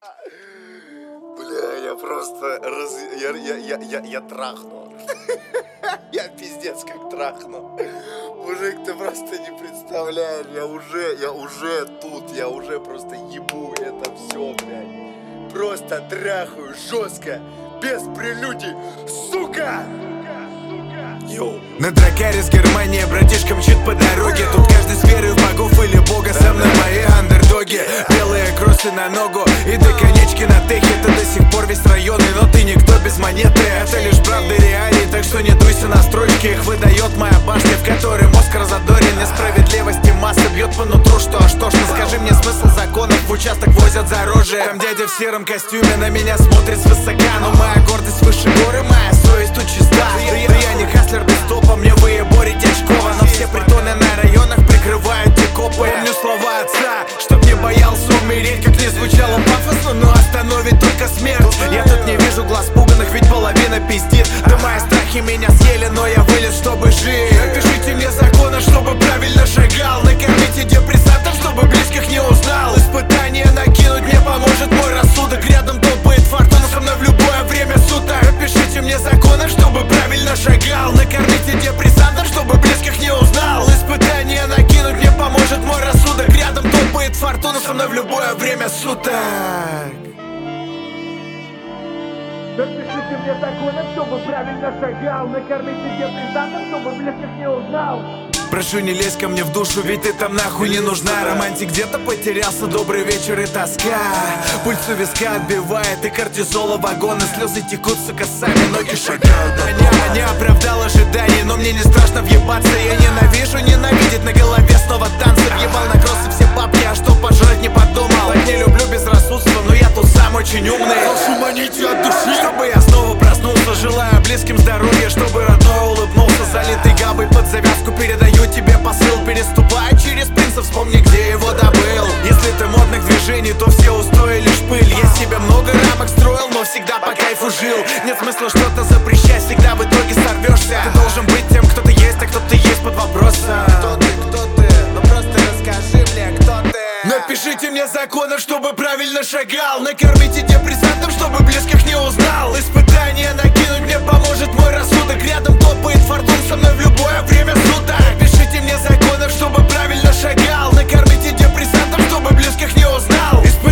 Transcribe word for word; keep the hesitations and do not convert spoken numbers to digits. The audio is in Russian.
Бля, я просто раз... я, я, я, я, я трахну. Я пиздец как трахну. Мужик, ты просто не представляешь. Я уже, я уже тут. Я уже просто ебу это все, блядь. Просто трахаю жестко, без прелюдий, сука! Йоу. На дракаре с Германии братишка мчит по дороге. Тут каждый с верой в богов или бога. Со мной мои андердоги. Белые кроссы на ногу и до конечки на техе. Ты до сих пор весь районный, но ты никто без монеты. Это лишь правда реалии, так что не дуйся на строчки. Их выдает моя башня, в которой мозг разодорен. Несправедливости масса бьет по нутру, что а что ж. Ну скажи мне смысл законов, в участок возят за оружие. Там дядя в сером костюме на меня смотрит свысока. Но моя гордость выше горы, моя совесть тут чиста. Да я не хаслер без топа, мне выеборить очково. Но все притоны на районах прикрывают те копы. Помню слова отца, чтоб не боялся умереть. Как не звучало пафосно, но остановит только смерть. Я тут не вижу глаз пуганых, ведь половина пиздит. Да мои страхи меня съели, но я вылез, чтобы жить. Напишите мне законы, чтобы правильно шагал. Накормите депрессантов, чтобы близких не узнал. Испытания накинуть мне поможет мой рассудок. Рядом топает фортуна, со мной в любое время суток. Напишите мне законы, чтобы правильно шагал. Накормите депрессантов, чтобы близких не узнал. Испытания накинуть мне поможет мой рассудок. Рядом топает фортуна, со мной в любое время суток. Напишите мне законы, чтобы правильно шагал. Накормите депрессантов, чтобы близких не узнал. Прошу, не лезь ко мне в душу, ведь ты там нахуй не нужна. Романтик где-то потерялся, добрый вечер и тоска. Пульс у виска отбивает, и кортизола вагоны. Слезы текут, сука, сами ноги шагают. Аня не оправдал ожиданий, но мне не страшно въебаться. Я ненавижу ненавидеть, на голове снова танцы. Въебал на кроссы все бабки, а что пожрать не подумал. Так не люблю безрассудство, но я тут сам очень умный. Прошу, маните от души, чтобы я снова проснулся. Желаю близким здоровья, чтобы родной улыбнулся. Залитый габой под завязку передаю тебе посыл. Переступай через принца, вспомни, где его добыл. Если ты модных движений, то все устои лишь пыль. Я себе много рамок строил, но всегда по кайфу жил. Нет смысла что-то запрещать, всегда в итоге сорвешься. Ты должен быть тем, кто ты есть, а кто ты есть под вопросом. Кто ты, кто ты, ну просто расскажи мне, кто ты. Напишите мне законы, чтобы правильно шагал. Накормите депрессантов, чтобы близких не узнал. Испытания накинуть мне поможет мой рассудок. Рядом топает фортун, со мной в любое время суток. Напишите мне законы, чтобы правильно шагал. Накормите депрессантов, чтобы близких не узнал.